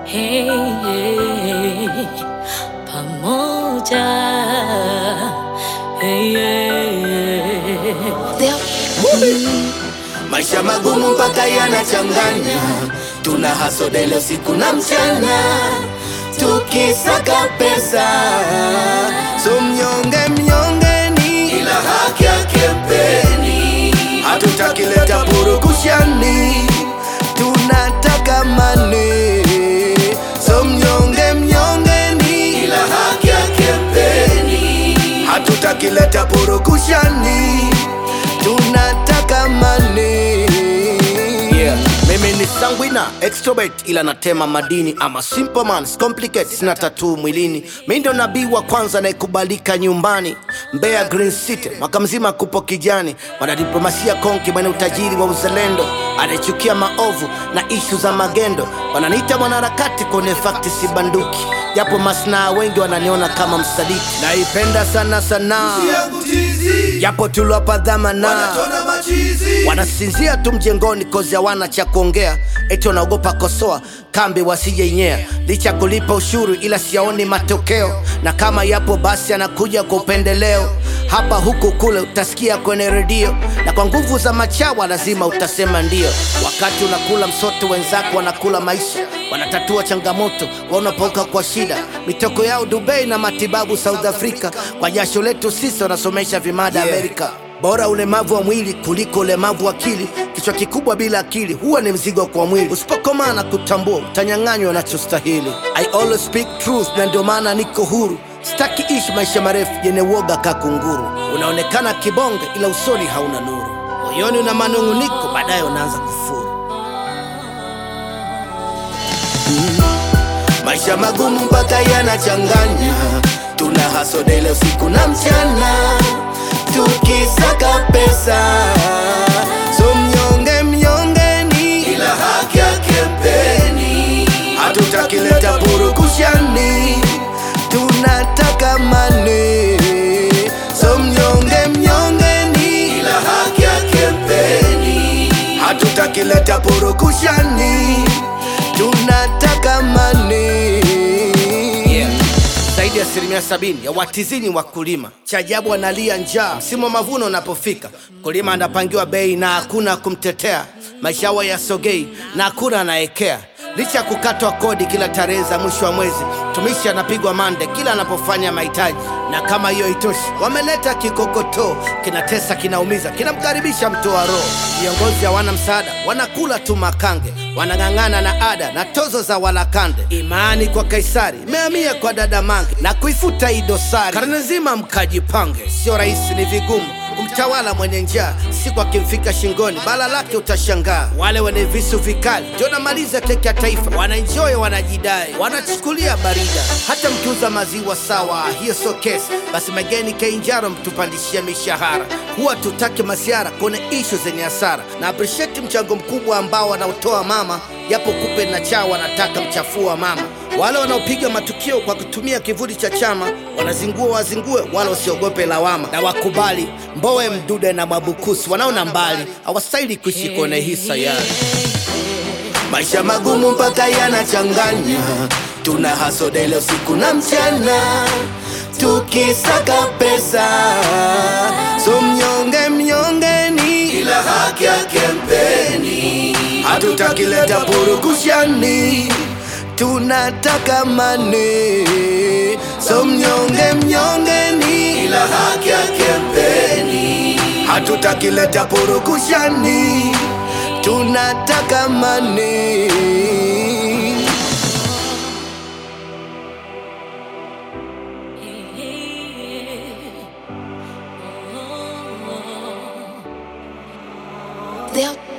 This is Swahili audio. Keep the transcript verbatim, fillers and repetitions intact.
Hey, hey, pamoja. Hey, hey, mm. Maisha magumu mpaka yanachanganya, tuna hustle leo siku na mchana, tukisaka pesa. So mnyonge mnyonge ni ila haki yake mpeni, hatutaki leta purukushani, tunataka mane. So mnyonge mnyonge ni ila haki yake mpeni, hatutaki leta purukushani, tunataka mane. Yeah, mimi ni sanguina, extrovert ila natema madini. Ama simple man, complicate, sina tattoo mwilini. Mimi ndo nabii wa kwanza naikubalika nyumbani, Mbeya Green City, mwaka mzima kupo kijani. Wanadiplomasia konki, mwenye utajiri wa uzalendo, anachukia maovu na ishu za magendo. Wananiita mwanaharakati, kwenye fakti si banduki, japo masnaa wengi wananiona kama msaliti. Naipenda sana sana, japo tuliwapa dhamana, wanasinzia tu mjengoni kozi hawana cha kuongea. Eti wanaogopa kosoa kambi wasije nyea, licha kulipa ushuru ila siyaoni matokeo. Na kama yapo basi anakuja kwa upendeleo, hapa huku kule utasikia kwenye redio. Na kwa nguvu za machawa lazima utasema ndio. Wakati unakula msoto wenzako wanakula maisha, wanatatua changamoto wanapoka kwa shida. Mitoko yao Dubai na matibabu South Africa, kwa jasho letu sisi wanasomesha vimada Amerika. Yeah. Bora ulemavu wa mwili kuliko ulemavu wa akili. Kichwa kikubwa bila akili huwa ni mzigo kwa mwili. Usipokomana kutambua utanyang'anywa unachostahili. I always speak truth, na ndio maana niko huru. Sitaki ishi maisha marefu yenye woga kakunguru. Unaonekana kibonge ila usoni hauna nuru, moyoni una manunguniko baadaye unaanza kufuru. mm. Maisha magumu mpaka yanachanganya, tuna hustle leo siku na mchana, tukisaka pesa. So mnyonge mnyonge ni ila haki yake mpeni, hatutaki leta purukushani, tunataka mane. So mnyonge mnyonge ni ila haki yake mpeni, hatutaki leta purukushani, tunataka mane. Zaidi ya asilimia sabini ya watizini wakulima, cha ajabu wanalia njaa msimu wa mavuno unapofika. Mkulima anapangiwa bei na hakuna kumtetea, maisha yao yasogei na hakuna anaekea. Licha kukatwa kodi kila tarehe za mwisho wa mwezi, mtumishi anapigwa mande kila anapofanya mahitaji. Na kama hiyo itoshi, wameleta kikokoto, kinatesa kinaumiza, kinamkaribisha mtoa roho. Viongozi hawana msaada, wanakula tu makange, wanang'ang'ana na ada na tozo za walakande. Imani kwa Kaisari imehamia kwa dada Mange, na kuifuta hii dosari karne nzima mkajipange. Sio rahisi, ni vigumu kumtawala mwenye njaa, siku akimfika shingoni bala lake utashangaa. Wale wenye visu vikali ndio namaliza keki ya taifa, wanaenjoy wanajidai, wanachukulia barida. Hata mkiuza maziwa sawa, hiyo so case. Basi mageni Kilimanjaro mtupandishia mishahara. Huwa tutake masiara kwenye ishu zenye hasara, na appreciate mchango mkubwa ambao wanaotoa mama, yapo kupe na chao wanataka mchafua mama. Wale wanaopiga matukio kwa kutumia kivuli cha chama, wanazingua wazingue, wala usiogope lawama. Na wakubali Mbowe, Mdude na Mwabukusi wanaona mbali, hawastahili kuishi kwenye hisa ya maisha magumu mpaka yanachanganya, tuna hustle leo siku na mchana, tukisaka pesa. So mnyonge mnyonge ni ila haki yake mpeni, hatutaki leta purukushani, tunataka mane. So mnyonge mnyonge ni ila haki yake mpeni, hatutaki leta purukushani, tunataka mane. They'll